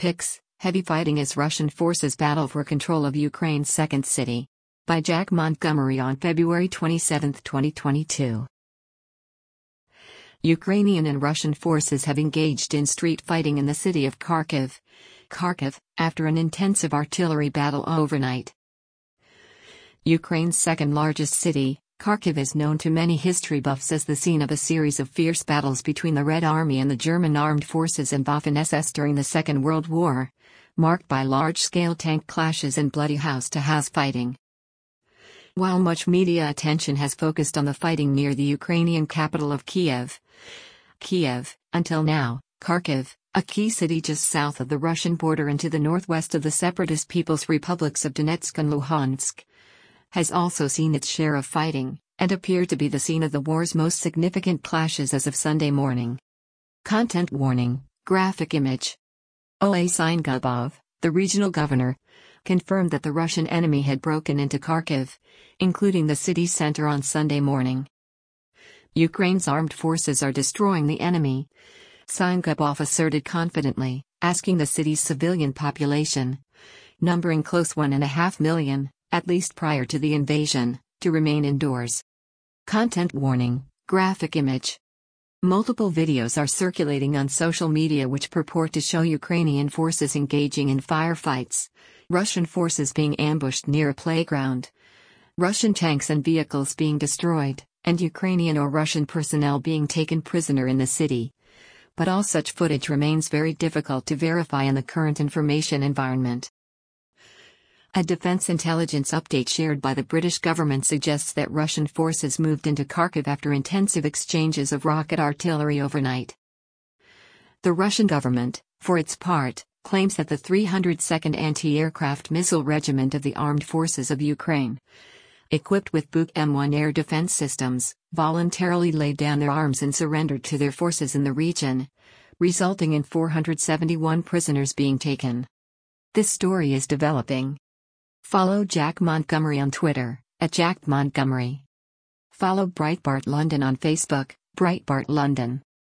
Pics, heavy fighting as Russian forces battle for control of Ukraine's second city. By Jack Montgomery on February 27, 2022. Ukrainian and Russian forces have engaged in street fighting in the city of Kharkiv, after an intensive artillery battle overnight. Ukraine's second-largest city, Kharkiv is known to many history buffs as the scene of a series of fierce battles between the Red Army and the German armed forces and Waffen-SS during the Second World War, marked by large-scale tank clashes and bloody house-to-house fighting. While much media attention has focused on the fighting near the Ukrainian capital of Kiev, until now, Kharkiv, a key city just south of the Russian border and to the northwest of the separatist People's Republics of Donetsk and Luhansk, has also seen its share of fighting, and appeared to be the scene of the war's most significant clashes as of Sunday morning. Content warning, graphic image. Oleh Syniehubov, the regional governor, confirmed that the Russian enemy had broken into Kharkiv, including the city center on Sunday morning. Ukraine's armed forces are destroying the enemy, Syniehubov asserted confidently, asking the city's civilian population, numbering close 1.5 million, at least prior to the invasion, to remain indoors. Content warning, graphic image. Multiple videos are circulating on social media which purport to show Ukrainian forces engaging in firefights, Russian forces being ambushed near a playground, Russian tanks and vehicles being destroyed, and Ukrainian or Russian personnel being taken prisoner in the city. But all such footage remains very difficult to verify in the current information environment. A defense intelligence update shared by the British government suggests that Russian forces moved into Kharkiv after intensive exchanges of rocket artillery overnight. The Russian government, for its part, claims that the 302nd Anti-Aircraft Missile Regiment of the Armed Forces of Ukraine, equipped with Buk M1 air defense systems, voluntarily laid down their arms and surrendered to their forces in the region, resulting in 471 prisoners being taken. This story is developing. Follow Jack Montgomery on Twitter, @JackMontgomery. Follow Breitbart London on Facebook, Breitbart London.